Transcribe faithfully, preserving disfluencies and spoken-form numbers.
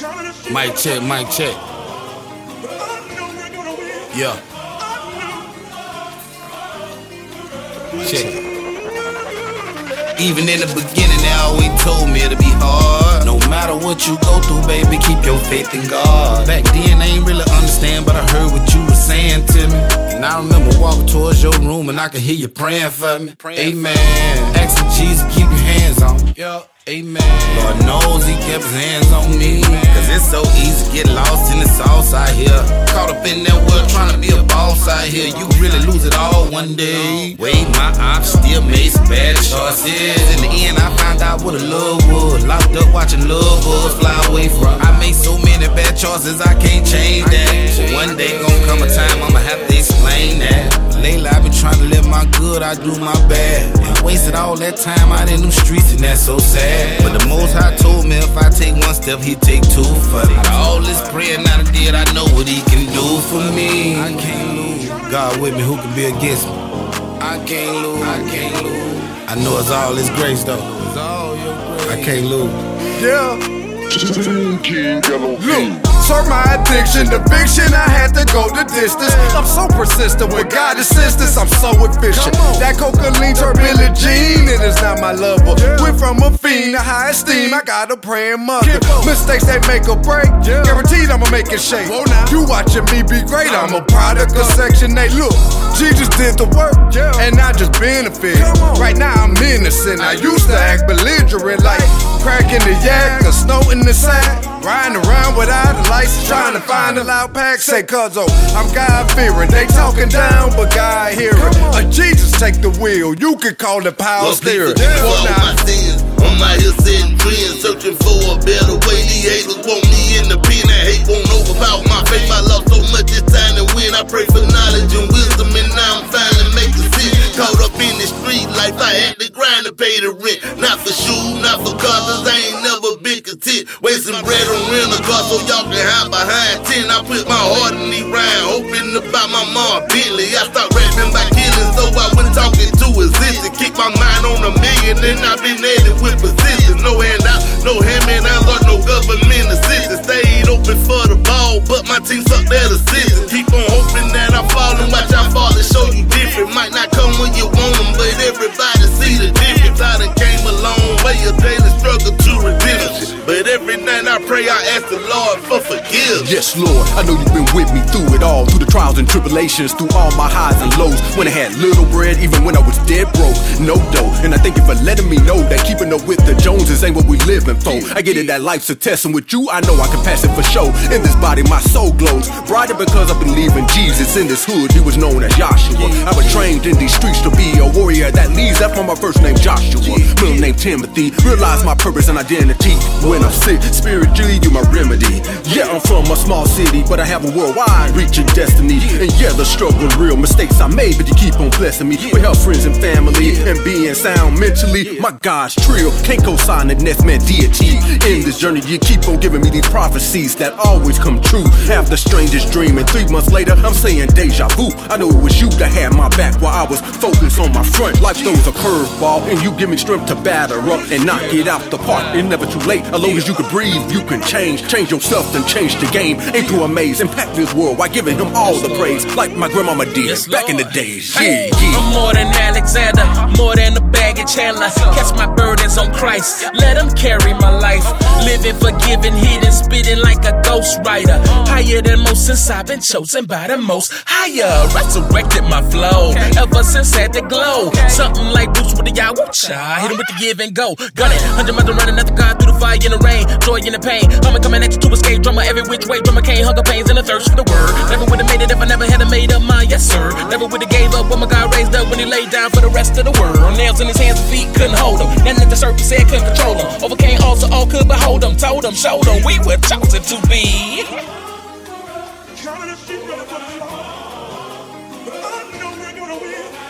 Mic check, mic check. Yeah. Check. Even in the beginning, they always told me it'd be hard. No matter what you go through, baby, keep your faith in God. Back then, I ain't really understand, but I heard what you were saying to me. And I remember walking towards your room and I could hear you praying for me. Amen. Asking Jesus, keep your hands on me. Yeah. Amen. Lord knows he kept his hands on me. Cause it's so easy to get lost in the sauce out here. Caught up in that world trying to be a boss out here. You really lose it all one day. Wait, my options still made some bad choices. In the end, I found out what a love was. Locked up watching love bugs fly away from. I made so many bad choices, I can't change that. But one day gon' come a time I'ma have to explain that. But lately I been trying to live my good, I do my bad. And wasted all that time out in them streets, and that's so sad. But the Most High told me if I take one step, he take two for me. Out of all this praying I done did, I know what he can do for me. I can't lose. God with me, who can be against me? I can't lose. I can't lose. I know it's all his grace though. It's all your grace. I can't lose. Yeah. Look, serve my addiction, the fiction, I had to go the distance. I'm so persistent with God assistance, I'm so efficient. That cocaine turned Billie Jean, it is not my lover. Went from a fiend to high esteem, I got a praying mother. Mistakes that make or break, guaranteed I'ma make it shake. You watching me be great, I'm a product of Section eight. Look, Jesus did the work, and I just benefit. Right now I'm innocent, I used to act belligerent like cracking the yak or snow in the sack. Riding around without a license, trying to find a loud pack. Say, cuz, oh, I'm God-fearing. They talking down, but God hearing. Uh, Jesus take the wheel, you can call it power steering. All my sins, I'm out here setting trends, searching for a better way. These haters want me in the pen, and hate won't overpower my faith. I lost so much this time to win. I pray for knowledge and wisdom, and now I'm finally making sense. Caught up in the street life, I had to grind to pay the rent. Not for shoes, not for cars, cause I ain't never been content. Wasting bread on rental car so y'all can hide behind ten. I put my heart in these rhymes, hoping about my mom Bentley. I start rapping by killing, so I went talking to existence. Keep my mind on a million, and I've been at it with persistence. No handout, no hand-man, or no government assistance. Stayed open for the ball, but my team sucked at assistance. Keep on hoping that I fall and watch I fall and show you different. Might not come when you want them, but everybody see the difference. I done came a long way, a daily struggle to redemption. But every night I pray, I ask the Lord for forgiveness. Yes, Lord, I know you've been with me through it all, through the trials and tribulations, through all my highs and lows. When I had little bread, even when I was dead broke, no dough. And I thank you for letting me know that keeping up with the Joneses ain't what we living for. I get it that life's a test, and with you, I know I can pass it for sure. In this body, my soul glows brighter because I believe in Jesus. In this hood, he was known as Joshua. I was trained in these streets to be a warrior that leads up from my first name Joshua, middle name Timothy. Realize my purpose and identity. When I'm sick, spiritually you my remedy. Yeah, I'm from a small city, but I have a worldwide reaching destiny. And yeah, the struggle real, mistakes I made, but you keep on blessing me with health, friends, and family, and being sound mentally. My God's trill can't co-sign the next man deity. In this journey, you keep on giving me these prophecies that always come true. Have the strangest dream, and three months later, I'm saying deja vu. I know it was you that had my back while I was focused on my front. Life throws a curveball, and you give me strength to batter up and knock it out the park. It's never too late. As long as you can breathe, you can change. Change yourself, then change the game. Ain't too amazed. Impact this world by giving him all the praise, like my grandmama did yes, back in the days. Yeah, yeah. I'm more than Alexander, more than a baggage handler. Catch my burdens on Christ, let him carry my life. Living, forgiving, hidden, spitting like a ghost writer. Higher than most since I've been chosen by the most higher. Resurrected my flow, ever since had the glow. Something like Bruce with the Yahoo-cha, hit him with the give and go. Gun it, hundred miles running after God through the fire in the rain, joy in the pain. Coming, coming at you to escape, drama every which way. Drama can't hunger pains and a thirst for the word. Never would've made it if I never had a made up mind, yes sir. Never would've gave up when my God raised up when he laid down for the rest of the world. Nails in his hands and feet couldn't hold him. Nothing that the serpent said couldn't control him. Overcame all so all could behold him. Told him, showed him we were chosen to be. Trying to see what I'm gonna